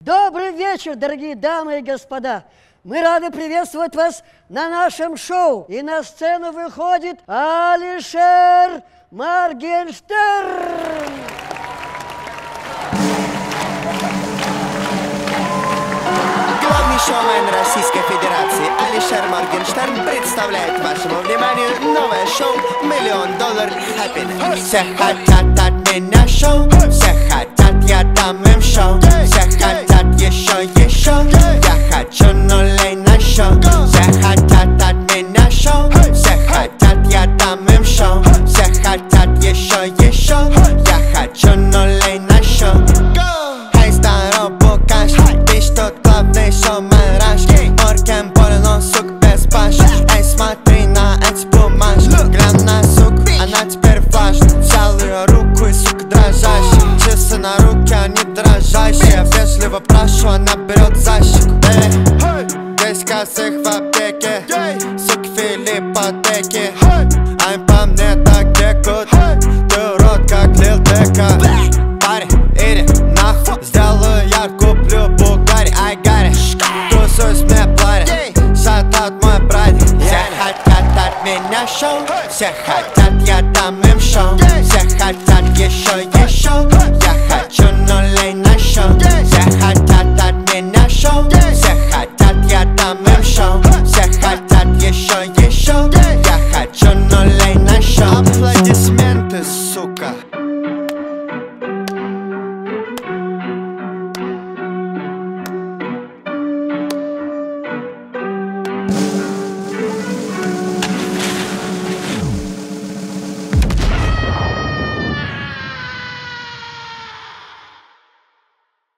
Добрый вечер, дорогие дамы и господа! Мы рады приветствовать вас на нашем шоу. И на сцену выходит Алишер Моргенштерн. Главный шоумен Российской Федерации Алишер Моргенштерн представляет вашему вниманию новое шоу $1 000 000 Happiness. Все хотят от меня шоу, все хотят, я дам им шоу. Все хотят еще, я хочу нулей на шоу. Все хотят от меня шоу, все хотят, я дам им шоу. Все хотят еще, я хочу нулей на шоу. Эй, здорово, Букаш, ты что главный шоумен Раш? Морген больно, сук без баш. Эй, смотри на эти бумажки. Глянь на сук, она теперь влажна. Взял ее руку и сука дрожащая. Часы на руке, они дрожащие. Вежливо прошу, она берет за щеку. Здесь косых в аптеке, суки Филиппа Деки. А им по мне так текут. Ты урод, как Лил Дека. Парень, иди нахуй, сделаю я, куплю Бугари, I got it. Тусуюсь мне плари, шатаут мой братик. Все хотят от меня шоу, все хотят,